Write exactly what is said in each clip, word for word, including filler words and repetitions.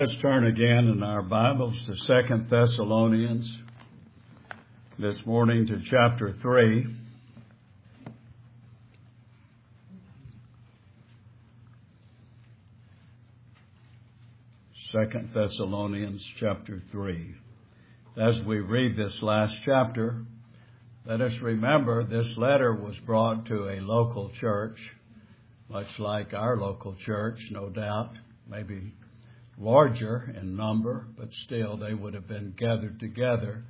Let's turn again in our Bibles to Second Thessalonians, this morning to chapter three. Second Thessalonians chapter three. As we read this last chapter, let us remember this letter was brought to a local church, much like our local church, no doubt, maybe larger in number, but still they would have been gathered together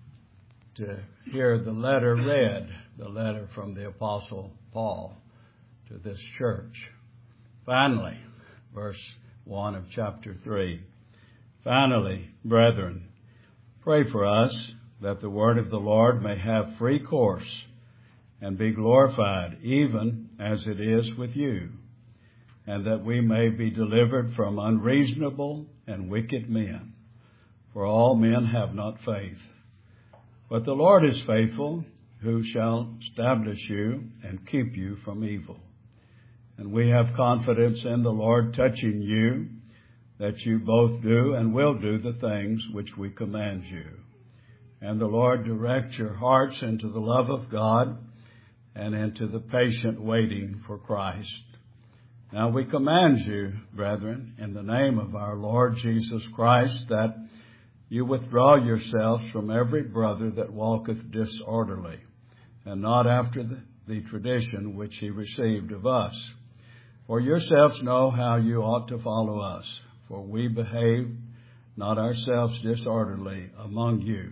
to hear the letter read, the letter from the Apostle Paul to this church. Finally, verse one of chapter three. Finally, brethren, pray for us that the word of the Lord may have free course and be glorified, even as it is with you, and that we may be delivered from unreasonable and wicked men. For all men have not faith. But the Lord is faithful, who shall establish you and keep you from evil. And we have confidence in the Lord touching you, that you both do and will do the things which we command you. And the Lord direct your hearts into the love of God and into the patient waiting for Christ. Now we command you, brethren, in the name of our Lord Jesus Christ, that you withdraw yourselves from every brother that walketh disorderly, and not after the, the tradition which he received of us. For yourselves know how you ought to follow us, for we behave not ourselves disorderly among you.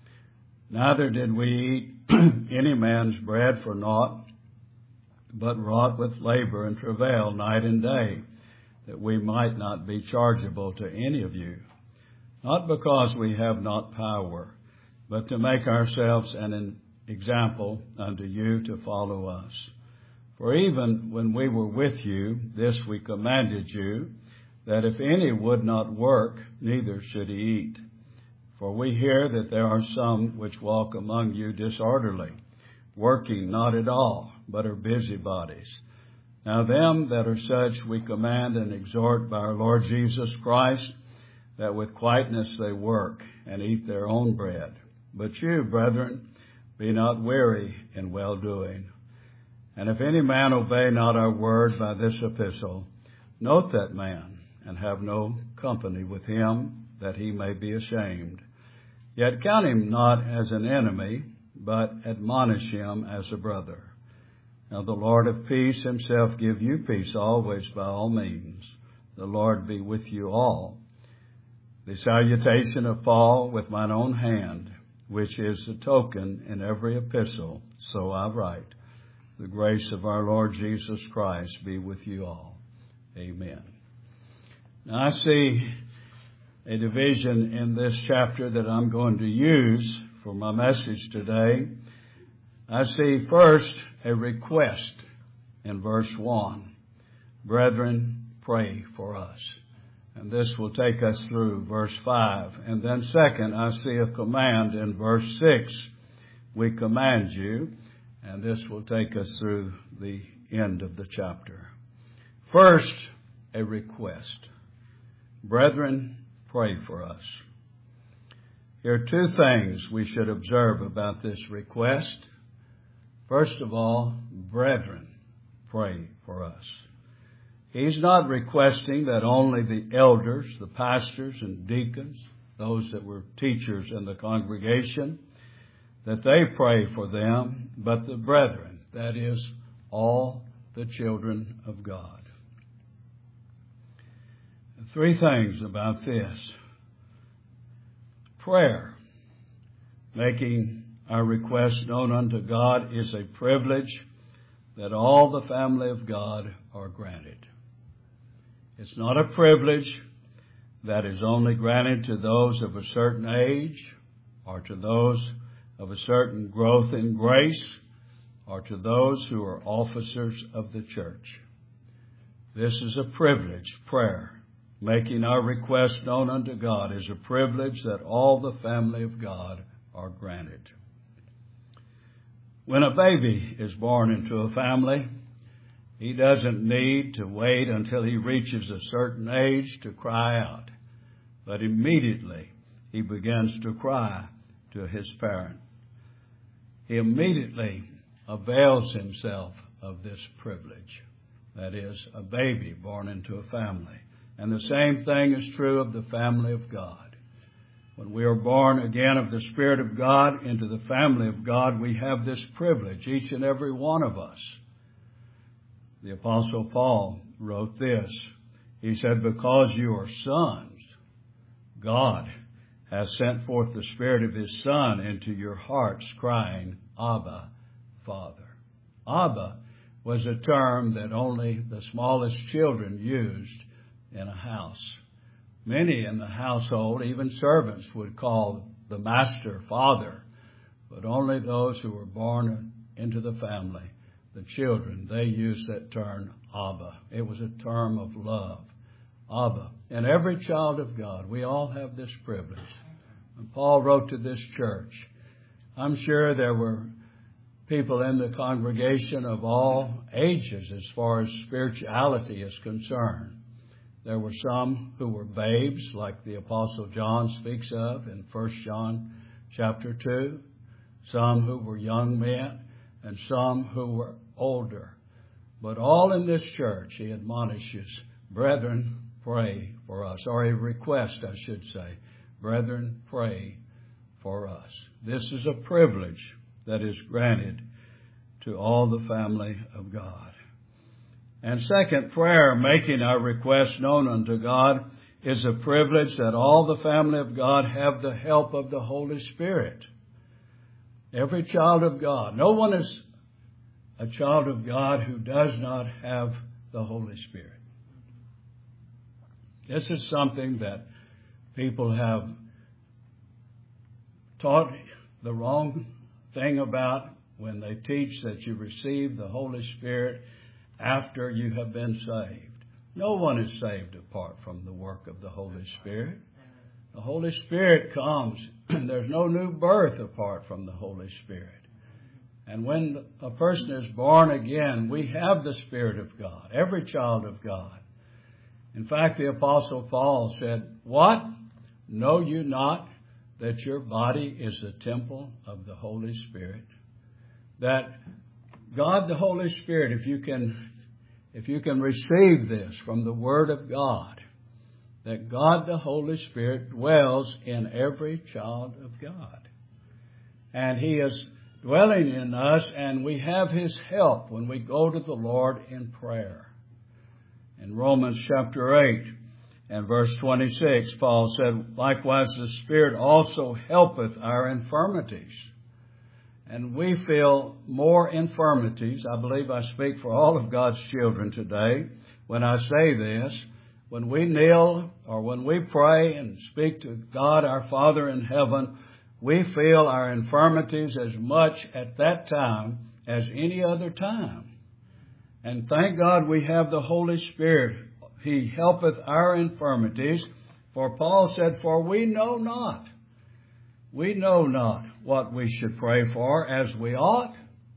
Neither did we eat any man's bread for naught, but wrought with labor and travail night and day, that we might not be chargeable to any of you, not because we have not power, but to make ourselves an example unto you to follow us. For even when we were with you, this we commanded you, that if any would not work, neither should he eat. For we hear that there are some which walk among you disorderly, working not at all, but are busybodies. Now them that are such we command and exhort by our Lord Jesus Christ, that with quietness they work and eat their own bread. But you, brethren, be not weary in well-doing. And if any man obey not our word by this epistle, note that man, and have no company with him, that he may be ashamed. Yet count him not as an enemy, but admonish him as a brother. Now the Lord of peace himself give you peace always by all means. The Lord be with you all. The salutation of Paul with mine own hand, which is the token in every epistle, so I write. The grace of our Lord Jesus Christ be with you all. Amen. Now I see a division in this chapter that I'm going to use for my message today. I see first a request in verse one. Brethren, pray for us. And this will take us through verse five. And then second, I see a command in verse six. We command you. And this will take us through the end of the chapter. First, a request. Brethren, pray for us. Here are two things we should observe about this request. First of all, brethren, pray for us. He's not requesting that only the elders, the pastors and deacons, those that were teachers in the congregation, that they pray for them, but the brethren, that is, all the children of God. Three things about this. Prayer, making our request known unto God, is a privilege that all the family of God are granted. It's not a privilege that is only granted to those of a certain age, or to those of a certain growth in grace, or to those who are officers of the church. This is a privilege, prayer. Making our request known unto God is a privilege that all the family of God are granted. When a baby is born into a family, he doesn't need to wait until he reaches a certain age to cry out. But immediately he begins to cry to his parent. He immediately avails himself of this privilege. That is, a baby born into a family. And the same thing is true of the family of God. When we are born again of the Spirit of God into the family of God, we have this privilege, each and every one of us. The Apostle Paul wrote this. He said, because you are sons, God has sent forth the Spirit of His Son into your hearts, crying, Abba, Father. Abba was a term that only the smallest children used in a house. Many in the household, even servants, would call the master father, but only those who were born into the family, the children, they used that term Abba. It was a term of love. Abba. And every child of God, we all have this privilege. And Paul wrote to this church. I'm sure there were people in the congregation of all ages as far as spirituality is concerned. There were some who were babes, like the Apostle John speaks of in First John chapter two. Some who were young men, and some who were older. But all in this church, he admonishes, brethren, pray for us. Or a request, I should say. Brethren, pray for us. This is a privilege that is granted to all the family of God. And second, prayer, making our requests known unto God, is a privilege that all the family of God have the help of the Holy Spirit. Every child of God. No one is a child of God who does not have the Holy Spirit. This is something that people have taught the wrong thing about when they teach that you receive the Holy Spirit after you have been saved. No one is saved apart from the work of the Holy Spirit. The Holy Spirit comes. There's no new birth apart from the Holy Spirit. And when a person is born again, we have the Spirit of God, every child of God. In fact, the Apostle Paul said, what? Know you not that your body is the temple of the Holy Spirit? That God the Holy Spirit, if you can, if you can receive this from the Word of God, that God the Holy Spirit dwells in every child of God. And He is dwelling in us, and we have His help when we go to the Lord in prayer. In Romans chapter eight and verse twenty-six, Paul said, likewise the Spirit also helpeth our infirmities. And we feel more infirmities. I believe I speak for all of God's children today when I say this. When we kneel or when we pray and speak to God our Father in heaven, we feel our infirmities as much at that time as any other time. And thank God we have the Holy Spirit. He helpeth our infirmities. For Paul said, for we know not. We know not what we should pray for as we ought.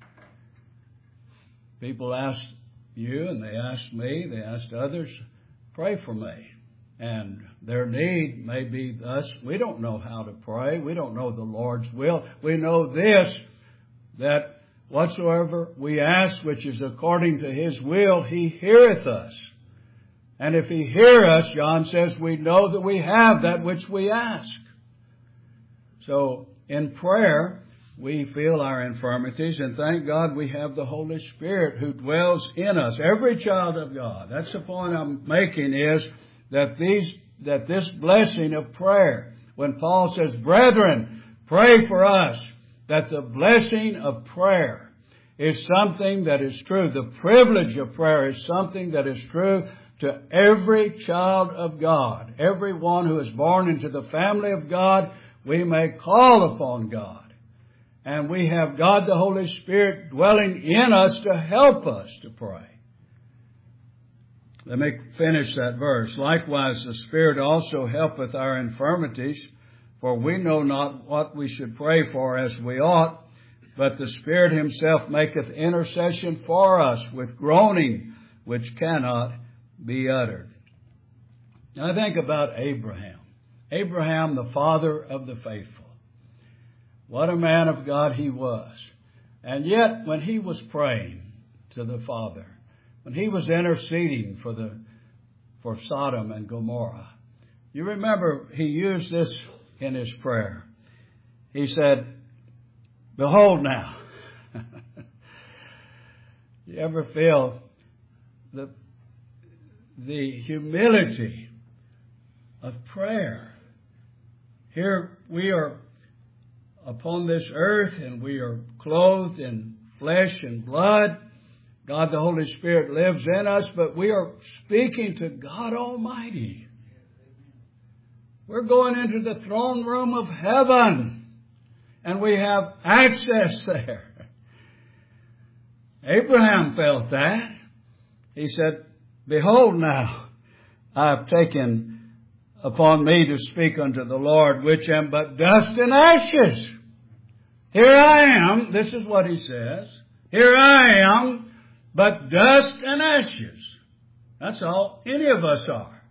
People ask you and they ask me, they ask others, pray for me. And their need may be thus. We don't know how to pray. We don't know the Lord's will. We know this, that whatsoever we ask, which is according to His will, He heareth us. And if He hear us, John says, we know that we have that which we ask. So in prayer, we feel our infirmities, and thank God we have the Holy Spirit who dwells in us. Every child of God. That's the point I'm making, is that these that this blessing of prayer, when Paul says, brethren, pray for us, that the blessing of prayer is something that is true. The privilege of prayer is something that is true to every child of God. Everyone who is born into the family of God, we may call upon God. And we have God the Holy Spirit dwelling in us to help us to pray. Let me finish that verse. Likewise, the Spirit also helpeth our infirmities, for we know not what we should pray for as we ought, but the Spirit Himself maketh intercession for us with groaning which cannot be uttered. Now I think about Abraham. Abraham, the father of the faithful. What a man of God he was. And yet, when he was praying to the Father, when he was interceding for the for Sodom and Gomorrah, you remember he used this in his prayer. He said, behold now. You ever feel the, the humility of prayer? Here we are upon this earth and we are clothed in flesh and blood. God the Holy Spirit lives in us, but we are speaking to God Almighty. We're going into the throne room of heaven, and we have access there. Abraham felt that. He said, behold now, I have taken upon me to speak unto the Lord, which am but dust and ashes. Here I am, this is what he says, here I am, but dust and ashes. That's all any of us are.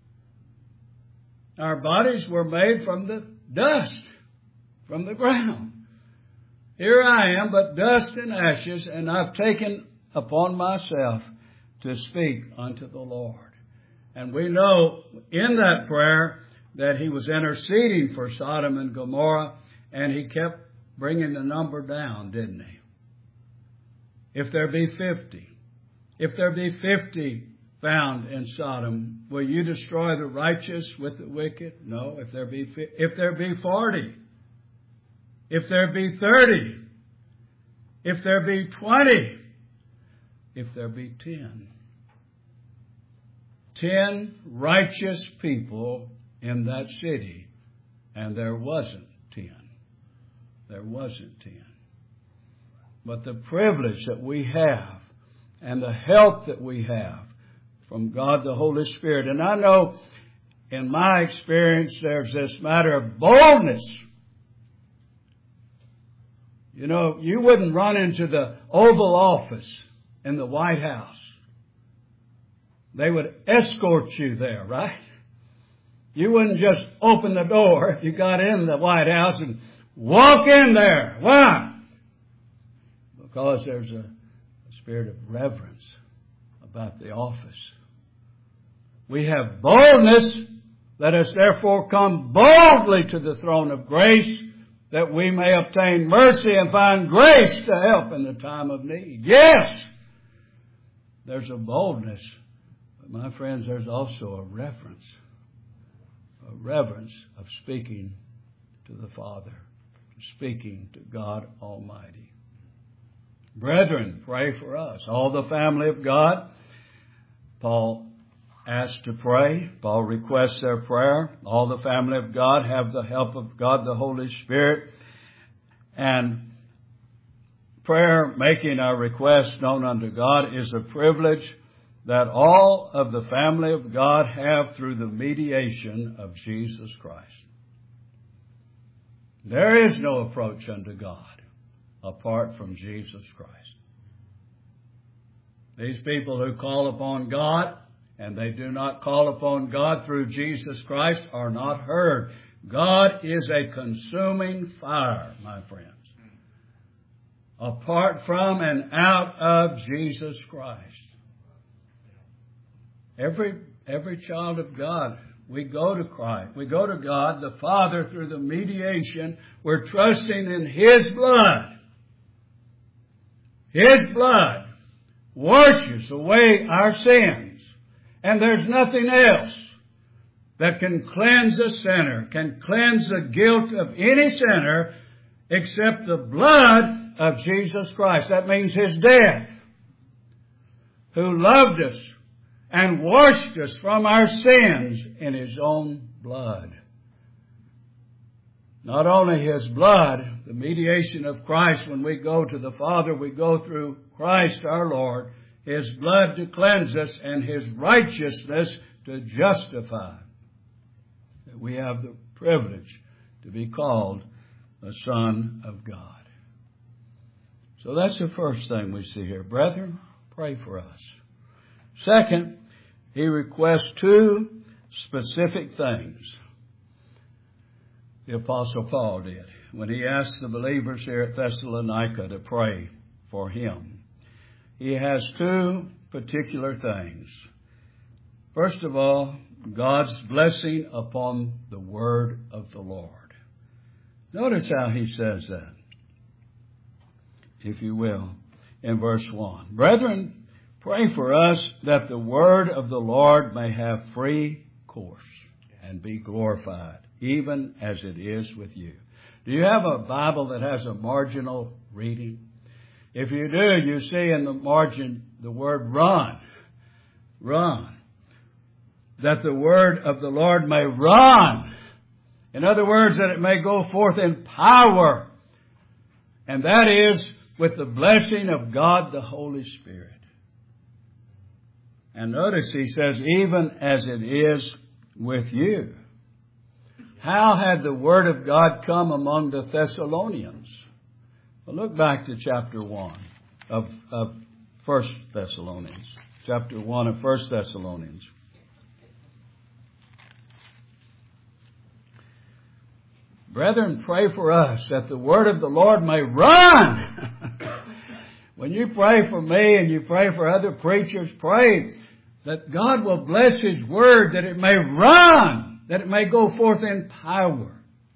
Our bodies were made from the dust, from the ground. Here I am, but dust and ashes, and I've taken upon myself to speak unto the Lord. And we know in that prayer that he was interceding for Sodom and Gomorrah, and he kept bringing the number down, didn't he? If there be fifty, if there be fifty found in Sodom, will you destroy the righteous with the wicked? No. If there be if there be forty, if there be thirty, if there be twenty, if there be ten, ten righteous people in that city, and there wasn't ten. There wasn't ten. But the privilege that we have and the help that we have from God the Holy Spirit. And I know in my experience there's this matter of boldness. You know, you wouldn't run into the Oval Office in the White House. They would escort you there, right? You wouldn't just open the door if you got in the White House and walk in there. Why? Because there's a, a spirit of reverence about the office. We have boldness. Let us therefore come boldly to the throne of grace, that we may obtain mercy and find grace to help in the time of need. Yes, there's a boldness. But my friends, there's also a reverence. A reverence of speaking to the Father, speaking to God Almighty. Brethren, pray for us. All the family of God, Paul asked to pray. Paul requests their prayer. All the family of God have the help of God, the Holy Spirit. And prayer, making our requests known unto God, is a privilege that all of the family of God have through the mediation of Jesus Christ. There is no approach unto God apart from Jesus Christ. These people who call upon God and they do not call upon God through Jesus Christ are not heard. God is a consuming fire, my friends. Apart from and out of Jesus Christ. Every, every child of God, we go to Christ. We go to God, the Father, through the mediation. We're trusting in His blood. His blood washes away our sins. And there's nothing else that can cleanse a sinner, can cleanse the guilt of any sinner, except the blood of Jesus Christ. That means His death, who loved us and washed us from our sins in His own blood. Not only His blood, the mediation of Christ, when we go to the Father, we go through Christ our Lord, His blood to cleanse us and His righteousness to justify. That we have the privilege to be called a son of God. So that's the first thing we see here. Brethren, pray for us. Second, he requests two specific things. the Apostle Paul did when he asked the believers here at Thessalonica to pray for him. He has two particular things. First of all, God's blessing upon the word of the Lord. Notice how he says that, if you will, in verse one. Brethren, pray for us that the word of the Lord may have free course and be glorified, even as it is with you. Do you have a Bible that has a marginal reading? If you do, you see in the margin the word run. Run. That the word of the Lord may run. In other words, that it may go forth in power. And that is with the blessing of God the Holy Spirit. And notice he says, even as it is with you. How had the word of God come among the Thessalonians? Well, look back to chapter one of, of First Thessalonians. Chapter one of First Thessalonians. Brethren, pray for us that the word of the Lord may run. When you pray for me and you pray for other preachers, pray that God will bless His word, that it may run, that it may go forth in power.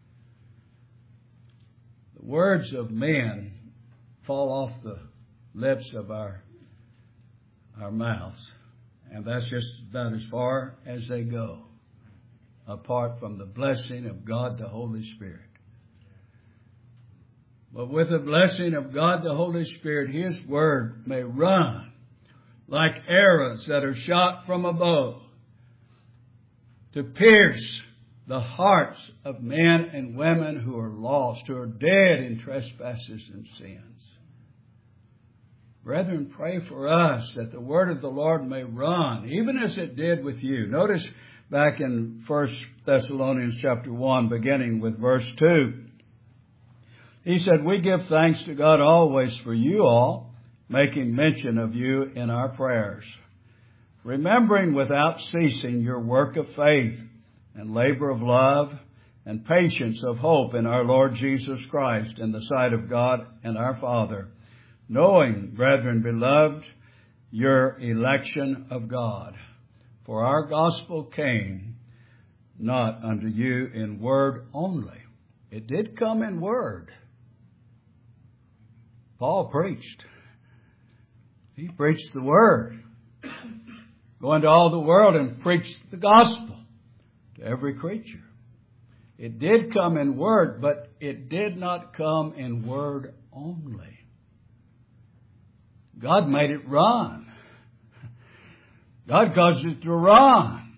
The words of men fall off the lips of our, our mouths, and that's just about as far as they go, apart from the blessing of God the Holy Spirit. But with the blessing of God the Holy Spirit, His word may run like arrows that are shot from a bow to pierce the hearts of men and women who are lost, who are dead in trespasses and sins. Brethren, pray for us that the word of the Lord may run, even as it did with you. Notice back in First Thessalonians chapter one, beginning with verse two, he said, we give thanks to God always for you all, making mention of you in our prayers, remembering without ceasing your work of faith and labor of love and patience of hope in our Lord Jesus Christ in the sight of God and our Father, knowing, brethren beloved, your election of God. For our gospel came not unto you in word only. It did come in word. Paul preached. He preached the word. Go into all the world and preach the gospel to every creature. It did come in word, but it did not come in word only. God made it run. God caused it to run.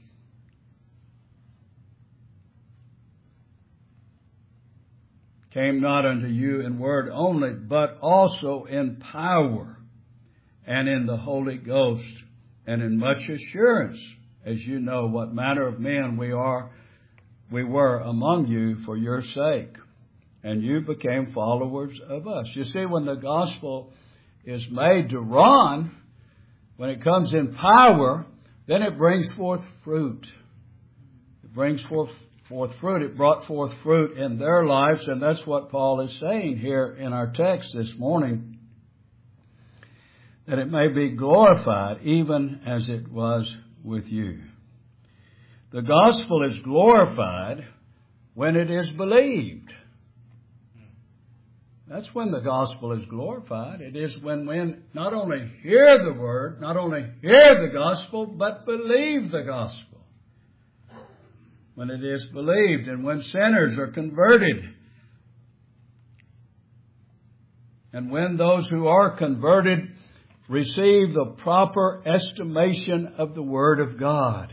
Came not unto you in word only, but also in power and in the Holy Ghost and in much assurance, as you know what manner of men we are, we were among you for your sake. And you became followers of us. You see, when the gospel is made to run, when it comes in power, then it brings forth fruit. It brings forth, forth fruit. It brought forth fruit in their lives, and that's what Paul is saying here in our text this morning, that it may be glorified even as it was with you. The gospel is glorified when it is believed. That's when the gospel is glorified. It is when men not only hear the word, not only hear the gospel, but believe the gospel. When it is believed and when sinners are converted. And when those who are converted receive the proper estimation of the word of God.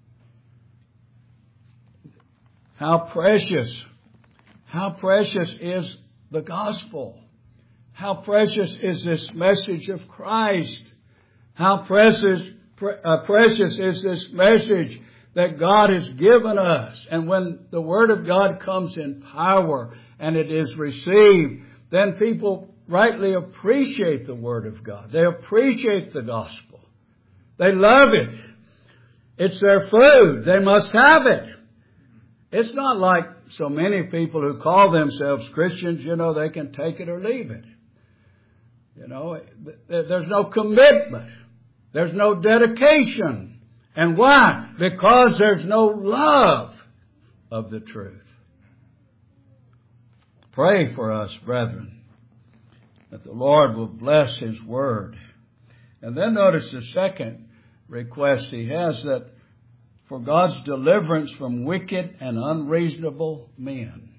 How precious, how precious is the gospel. How precious is this message of Christ. How precious, uh, precious is this message that God has given us. And when the word of God comes in power and it is received, then people rightly appreciate the word of God. They appreciate the gospel. They love it. It's their food. They must have it. It's not like so many people who call themselves Christians, you know, they can take it or leave it. You know, there's no commitment. There's no dedication. And why? Because there's no love of the truth. Pray for us, brethren, that the Lord will bless His Word. And then notice the second request he has, that for God's deliverance from wicked and unreasonable men.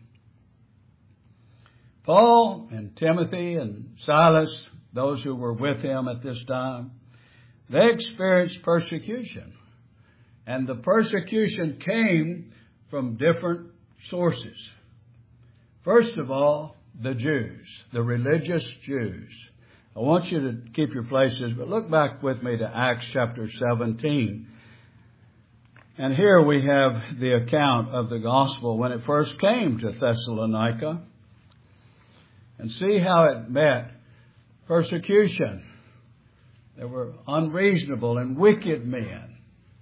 Paul and Timothy and Silas, those who were with him at this time, they experienced persecution. And the persecution came from different sources. First of all, the Jews, the religious Jews. I want you to keep your places, but look back with me to Acts chapter seventeen. And here we have the account of the gospel when it first came to Thessalonica. And see how it met persecution. There were unreasonable and wicked men.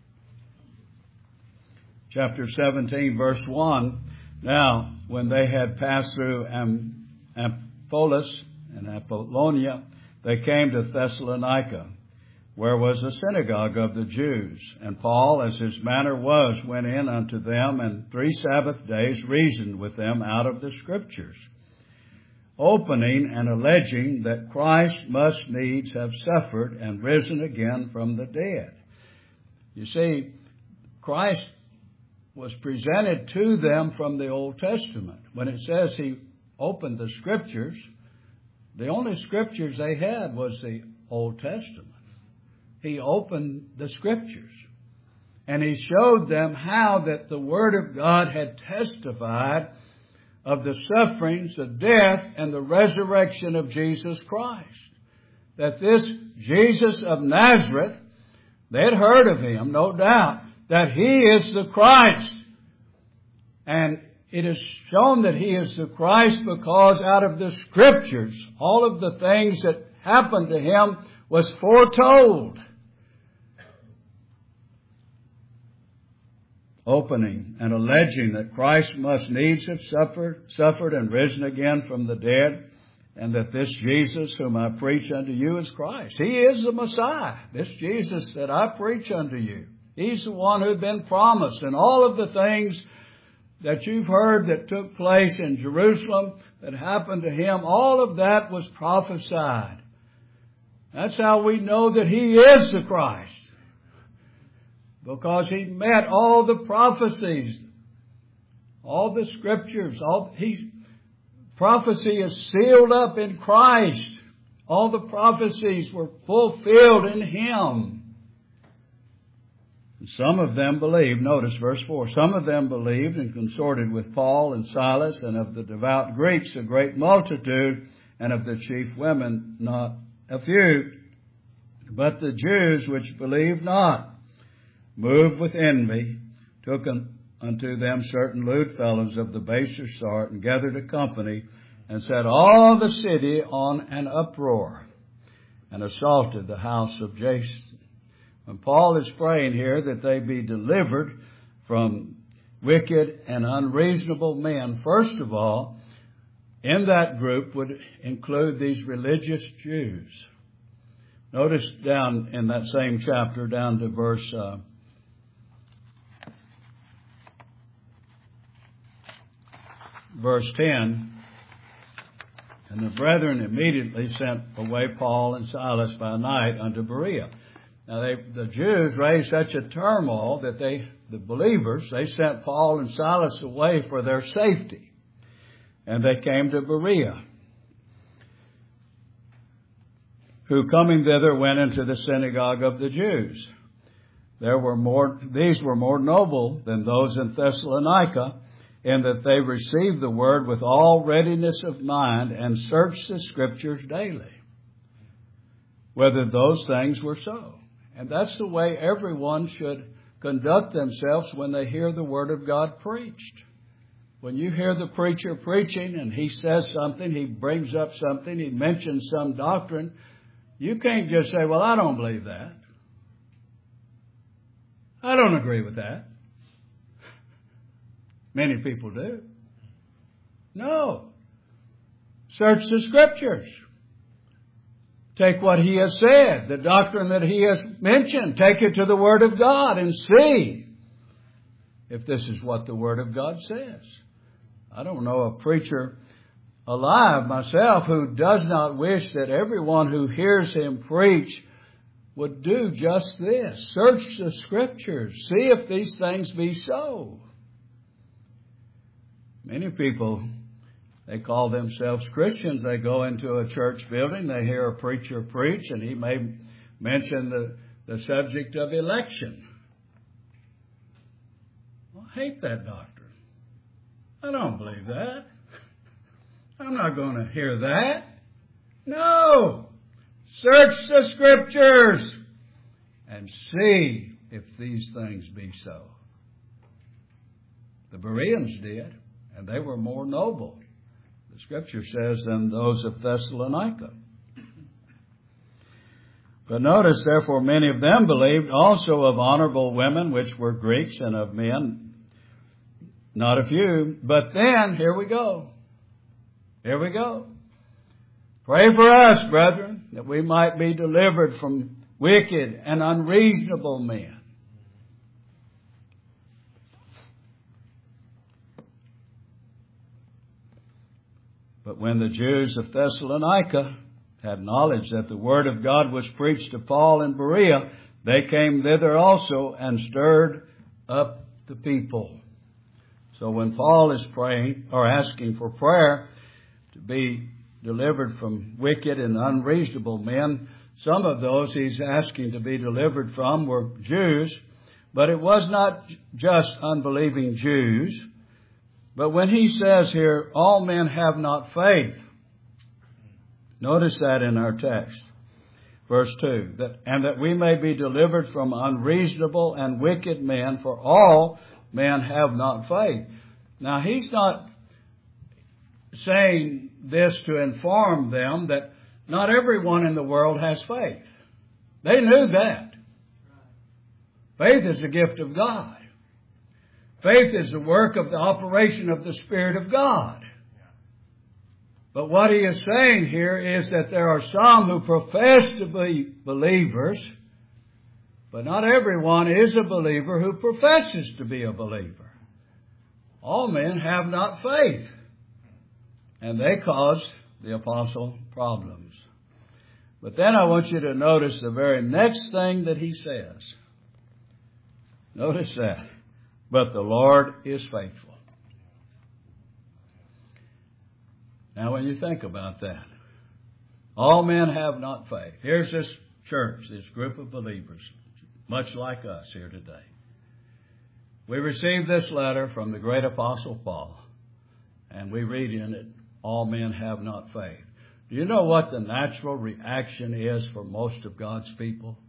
Chapter seventeen, verse one. Now, when they had passed through Am- Amphipolis and Apollonia, they came to Thessalonica, where was the synagogue of the Jews. And Paul, as his manner was, went in unto them, and three Sabbath days reasoned with them out of the Scriptures, opening and alleging that Christ must needs have suffered and risen again from the dead. You see, Christ was presented to them from the Old Testament. When it says he opened the Scriptures, the only Scriptures they had was the Old Testament. He opened the Scriptures. And he showed them how that the Word of God had testified of the sufferings, the death, and the resurrection of Jesus Christ. That this Jesus of Nazareth, they had heard of him, no doubt, that he is the Christ. And it is shown that he is the Christ because out of the Scriptures, all of the things that happened to him was foretold. Opening and alleging that Christ must needs have suffered, suffered and risen again from the dead, and that this Jesus whom I preach unto you is Christ. He is the Messiah. This Jesus that I preach unto you. He's the one who had been promised. And all of the things that you've heard that took place in Jerusalem that happened to him, all of that was prophesied. That's how we know that he is the Christ. Because he met all the prophecies, all the Scriptures. All he, prophecy is sealed up in Christ. All the prophecies were fulfilled in him. Some of them believed, notice verse four, some of them believed and consorted with Paul and Silas, and of the devout Greeks a great multitude, and of the chief women not a few. But the Jews which believed not, moved with envy, took unto them certain lewd fellows of the baser sort, and gathered a company, and set all the city on an uproar, and assaulted the house of Jason. And Paul is praying here that they be delivered from wicked and unreasonable men. First of all, in that group would include these religious Jews. Notice down in that same chapter, down to verse uh, verse ten. And the brethren immediately sent away Paul and Silas by night unto Berea. Now, they, the Jews raised such a turmoil that they, the believers, they sent Paul and Silas away for their safety. And they came to Berea, who coming thither went into the synagogue of the Jews. There were more, these were more noble than those in Thessalonica, in that they received the word with all readiness of mind and searched the Scriptures daily, whether those things were so. And that's the way everyone should conduct themselves when they hear the Word of God preached. When you hear the preacher preaching and he says something, he brings up something, he mentions some doctrine, you can't just say, well, I don't believe that. I don't agree with that. Many people do. No. Search the Scriptures. Take what He has said, the doctrine that He has mentioned. Take it to the Word of God and see if this is what the Word of God says. I don't know a preacher alive myself who does not wish that everyone who hears him preach would do just this. Search the Scriptures. See if these things be so. Many people, they call themselves Christians. They go into a church building. They hear a preacher preach, and he may mention the, the subject of election. Well, I hate that doctrine. I don't believe that. I'm not going to hear that. No. Search the Scriptures and see if these things be so. The Bereans did, and they were more noble, the Scripture says, than those of Thessalonica. But notice, therefore, many of them believed, also of honorable women, which were Greeks, and of men, not a few. But then, here we go. Here we go. Pray for us, brethren, that we might be delivered from wicked and unreasonable men. But when the Jews of Thessalonica had knowledge that the word of God was preached to Paul in Berea, they came thither also and stirred up the people. So when Paul is praying or asking for prayer to be delivered from wicked and unreasonable men, some of those he's asking to be delivered from were Jews, but it was not just unbelieving Jews. But when he says here, all men have not faith, notice that in our text, verse two, that, and that we may be delivered from unreasonable and wicked men, for all men have not faith. Now, he's not saying this to inform them that not everyone in the world has faith. They knew that. Faith is a gift of God. Faith is the work of the operation of the Spirit of God. But what he is saying here is that there are some who profess to be believers, but not everyone is a believer who professes to be a believer. All men have not faith, and they cause the apostle problems. But then I want you to notice the very next thing that he says. Notice that. But the Lord is faithful. Now when you think about that, all men have not faith. Here's this church, this group of believers, much like us here today. We received this letter from the great apostle Paul, and we read in it, all men have not faith. Do you know what the natural reaction is for most of God's people?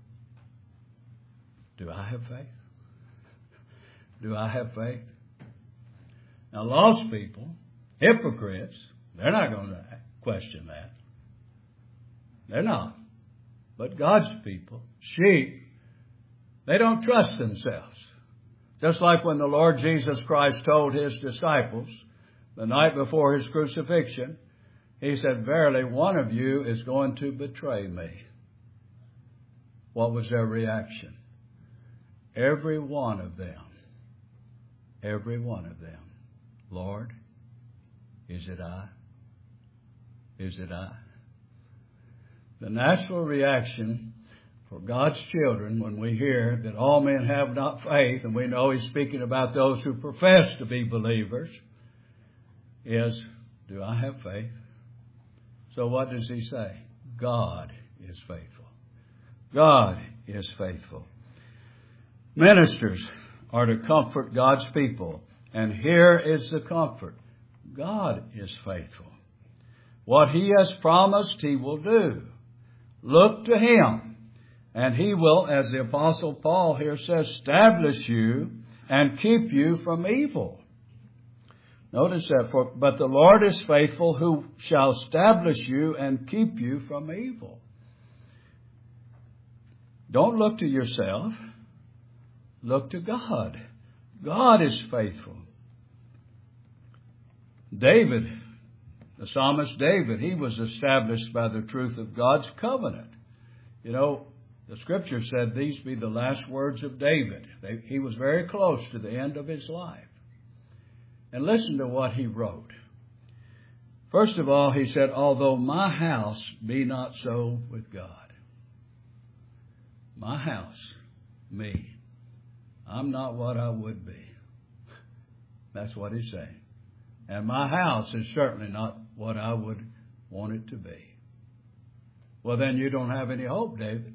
Do I have faith? Do I have faith? Now, lost people, hypocrites, they're not going to question that. They're not. But God's people, sheep, they don't trust themselves. Just like when the Lord Jesus Christ told His disciples the night before His crucifixion, He said, verily, one of you is going to betray me. What was their reaction? Every one of them. Every one of them. Lord, is it I? Is it I? The natural reaction for God's children when we hear that all men have not faith, and we know He's speaking about those who profess to be believers, is, do I have faith? So what does He say? God is faithful. God is faithful. Ministers are to comfort God's people. And here is the comfort. God is faithful. What He has promised, He will do. Look to Him, and He will, as the Apostle Paul here says, establish you and keep you from evil. Notice that, for, but the Lord is faithful, who shall establish you and keep you from evil. Don't look to yourself. Look to God. God is faithful. David, the psalmist David, he was established by the truth of God's covenant. You know, the Scripture said these be the last words of David. They, he was very close to the end of his life. And listen to what he wrote. First of all, he said, although my house be not so with God. My house, me. I'm not what I would be. That's what he's saying. And my house is certainly not what I would want it to be. Well, then you don't have any hope, David.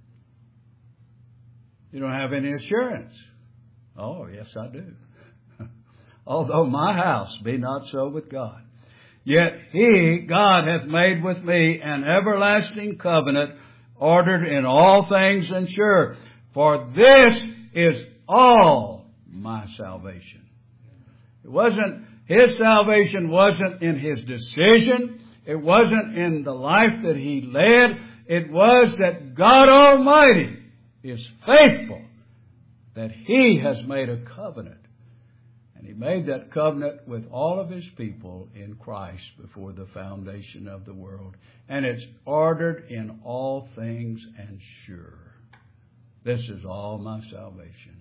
You don't have any assurance. Oh, yes, I do. Although my house be not so with God. Yet he, God, hath made with me an everlasting covenant, ordered in all things and sure. For this is all my salvation. It wasn't, his salvation wasn't in his decision. It wasn't in the life that he led. It was that God Almighty is faithful, that he has made a covenant. And he made that covenant with all of his people in Christ before the foundation of the world. And it's ordered in all things and sure. This is all my salvation.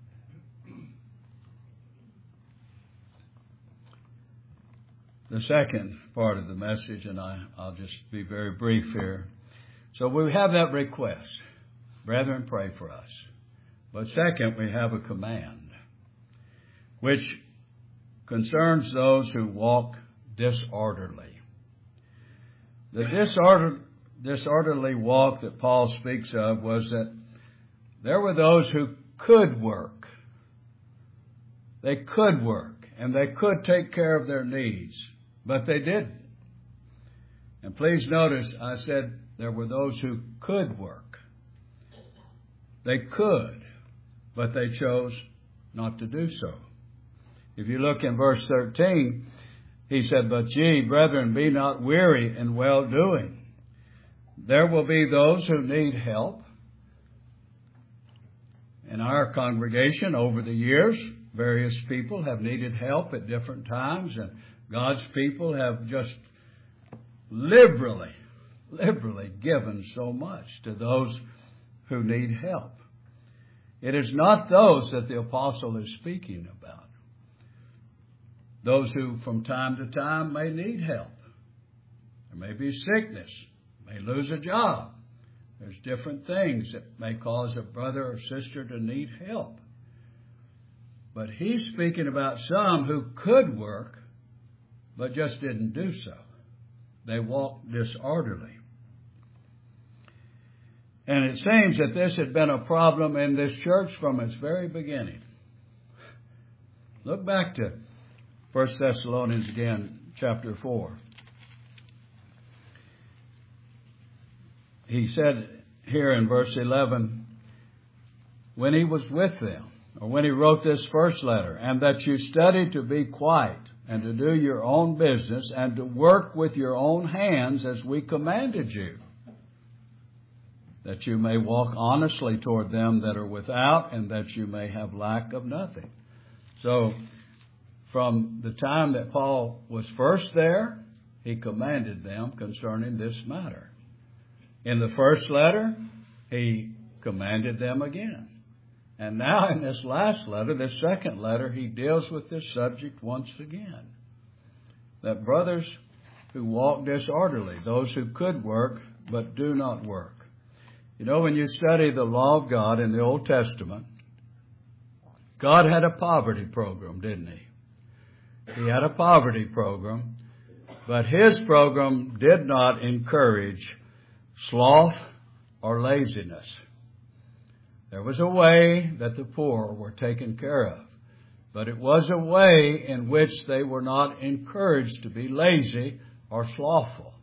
The second part of the message, and I, I'll just be very brief here. So we have that request. Brethren, pray for us. But second, we have a command, which concerns those who walk disorderly. The disorder, disorderly walk that Paul speaks of was that there were those who could work. They could work, and they could take care of their needs, but they didn't. And please notice, I said there were those who could work. They could, but they chose not to do so. If you look in verse thirteen, he said, but ye, brethren, be not weary in well-doing. There will be those who need help. In our congregation over the years, various people have needed help at different times, and God's people have just liberally, liberally given so much to those who need help. It is not those that the apostle is speaking about. Those who from time to time may need help. There may be sickness, may lose a job. There's different things that may cause a brother or sister to need help. But he's speaking about some who could work, but just didn't do so. They walked disorderly. And it seems that this had been a problem in this church from its very beginning. Look back to First Thessalonians again, chapter four. He said here in verse eleven, when he was with them, or when he wrote this first letter, and that you study to be quiet, and to do your own business, and to work with your own hands as we commanded you, that you may walk honestly toward them that are without, and that you may have lack of nothing. So, from the time that Paul was first there, he commanded them concerning this matter. In the first letter, he commanded them again. And now in this last letter, this second letter, he deals with this subject once again. That brothers who walk disorderly, those who could work but do not work. You know, when you study the law of God in the Old Testament, God had a poverty program, didn't he? He had a poverty program, but his program did not encourage sloth or laziness. There was a way that the poor were taken care of, but it was a way in which they were not encouraged to be lazy or slothful.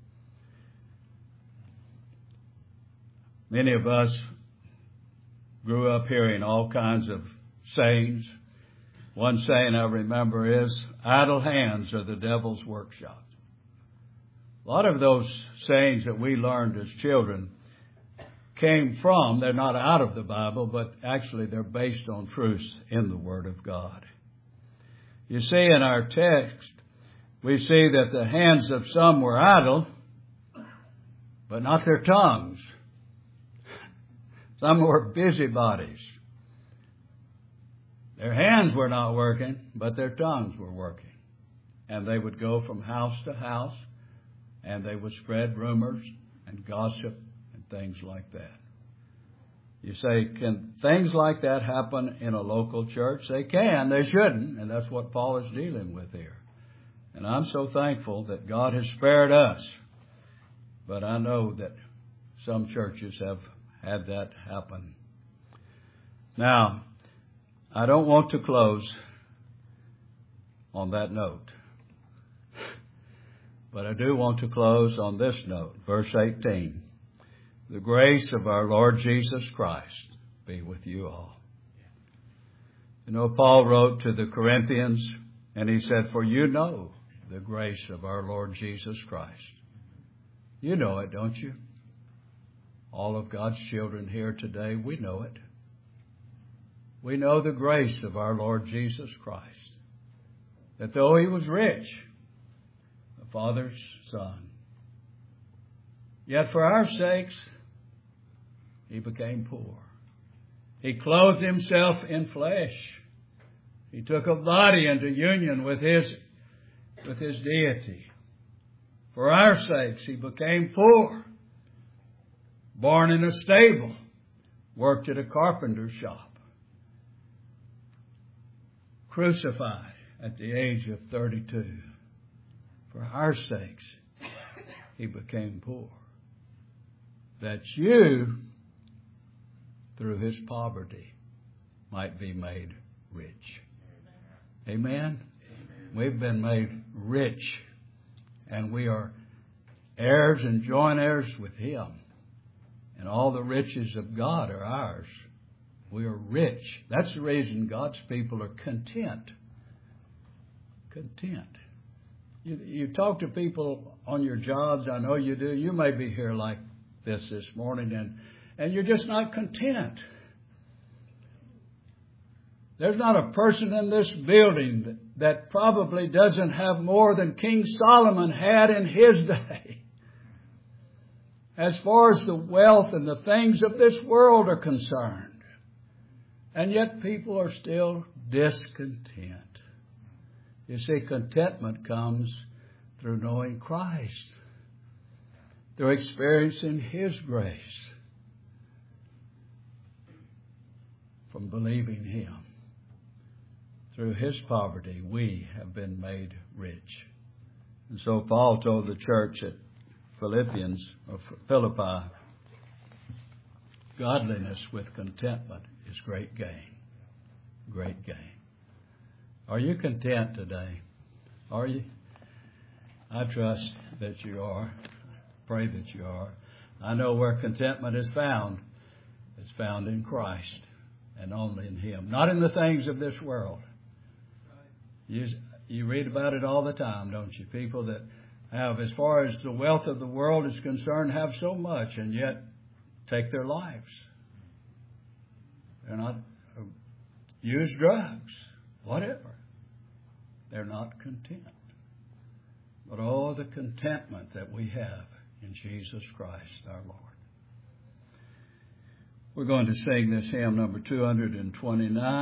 Many of us grew up hearing all kinds of sayings. One saying I remember is, idle hands are the devil's workshop. A lot of those sayings that we learned as children came from, they're not out of the Bible, but actually they're based on truths in the Word of God. You see, in our text, we see that the hands of some were idle, but not their tongues. Some were busybodies. Their hands were not working, but their tongues were working. And they would go from house to house, and they would spread rumors and gossip and things like that. You say, can things like that happen in a local church? They can, they shouldn't, and that's what Paul is dealing with here. And I'm so thankful that God has spared us. But I know that some churches have had that happen. Now, I don't want to close on that note. But I do want to close on this note, verse eighteen. The grace of our Lord Jesus Christ be with you all. You know, Paul wrote to the Corinthians, and he said, for you know the grace of our Lord Jesus Christ. You know it, don't you? All of God's children here today, we know it. We know the grace of our Lord Jesus Christ. That though he was rich, the Father's Son, yet for our sakes, he became poor. He clothed himself in flesh. He took a body into union with his, with his deity. For our sakes, he became poor. Born in a stable. Worked at a carpenter's shop. Crucified at the age of thirty-two. For our sakes, he became poor. That you, through his poverty, might be made rich. Amen? Amen? We've been made rich, and we are heirs and joint heirs with him. And all the riches of God are ours. We are rich. That's the reason God's people are content. Content. You, you talk to people on your jobs, I know you do. You may be here like this this morning, and, and you're just not content. There's not a person in this building that, that probably doesn't have more than King Solomon had in his day. As far as the wealth and the things of this world are concerned. And yet people are still discontent. You see, contentment comes through knowing Christ. Through experiencing his grace. From believing him. Through his poverty, we have been made rich. And so Paul told the church at Philippians, or Philippi, godliness with contentment is great gain. Great gain. Are you content today? Are you? I trust that you are. Pray that you are. I know where contentment is found. It's found in Christ and only in him. Not in the things of this world. You, you read about it all the time, don't you? People that have, as far as the wealth of the world is concerned, have so much and yet take their lives. They're not, uh, use drugs, whatever. They're not content. But oh, the contentment that we have in Jesus Christ our Lord. We're going to sing this hymn number two hundred twenty-nine.